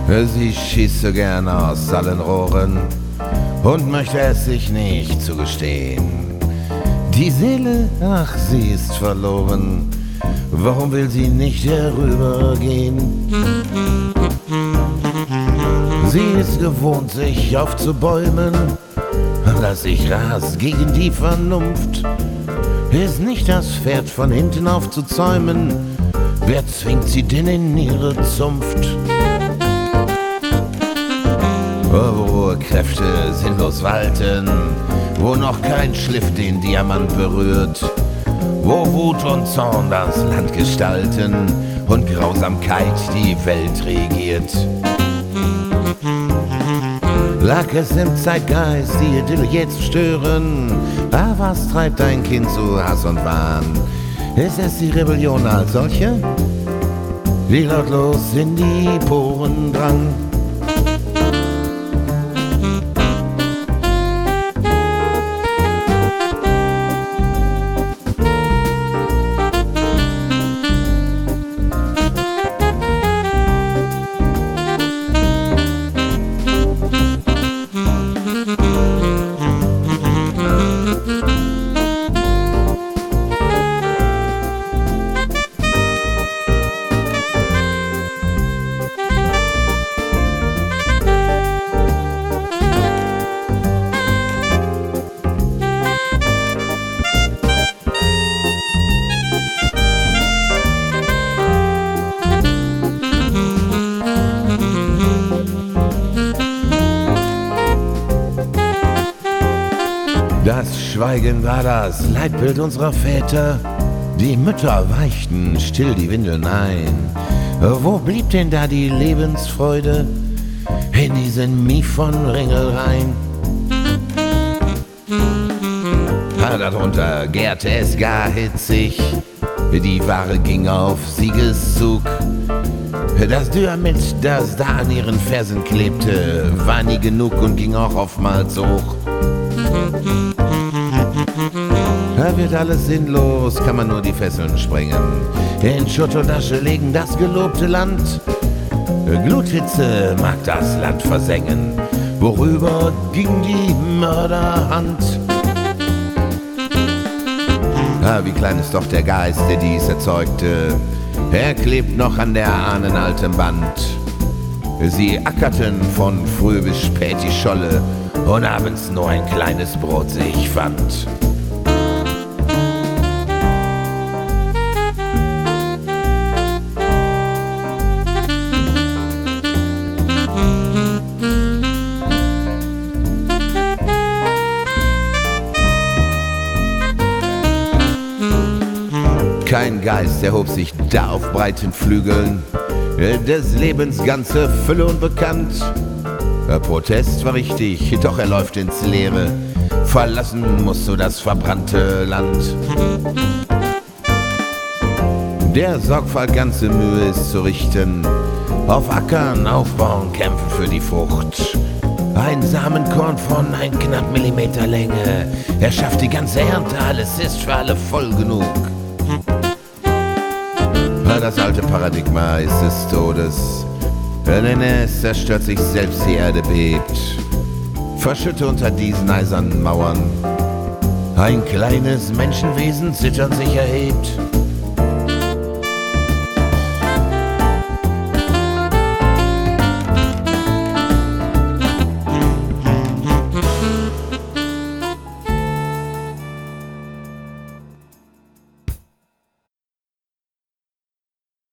Sie schießt so gern aus allen Rohren und möchte es sich nicht zugestehen. Die Seele, ach, sie ist verloren. Warum will sie nicht herübergehen? Sie ist gewohnt, sich aufzubäumen, dass sich rast gegen die Vernunft. Ist nicht das Pferd von hinten aufzuzäumen, wer zwingt sie denn in ihre Zunft? Wo Kräfte sinnlos walten, wo noch kein Schliff den Diamant berührt, wo Wut und Zorn das Land gestalten und Grausamkeit die Welt regiert. Lag es im Zeitgeist, die Idylle je zu stören? Ah, was treibt ein Kind zu Hass und Wahn? Ist es die Rebellion als solche, die lautlos in die Poren drang? Das Schweigen war das Leitbild unserer Väter. Die Mütter weichten still die Windeln ein. Wo blieb denn da die Lebensfreude in diesen Mief von Ringelrein? Darunter gärte es gar hitzig, die Ware ging auf Siegeszug. Das Dynamit, das da an ihren Fersen klebte, war nie genug und ging auch oftmals hoch. Da wird alles sinnlos, kann man nur die Fesseln sprengen, in Schutt und Asche legen das gelobte Land. Gluthitze mag das Land versengen, worüber ging die Mörderhand? Wie klein ist doch der Geist, der dies erzeugte, er klebt noch an der Ahnen altem Band. Sie ackerten von früh bis spät die Scholle und abends nur ein kleines Brot sich fand. Kein Geist erhob sich da auf breiten Flügeln, des Lebens ganze Fülle unbekannt. Der Protest war richtig, doch er läuft ins Leere. Verlassen musst du das verbrannte Land. Der Sorgfalt ganze Mühe ist zu richten, auf Ackern aufbauen, kämpfen für die Frucht. Ein Samenkorn von ein knapp Millimeter Länge, er schafft die ganze Ernte, alles ist für alle voll genug. Das alte Paradigma ist des Todes, denn es zerstört sich selbst, die Erde bebt. Verschütte unter diesen eisernen Mauern, ein kleines Menschenwesen zitternd sich erhebt.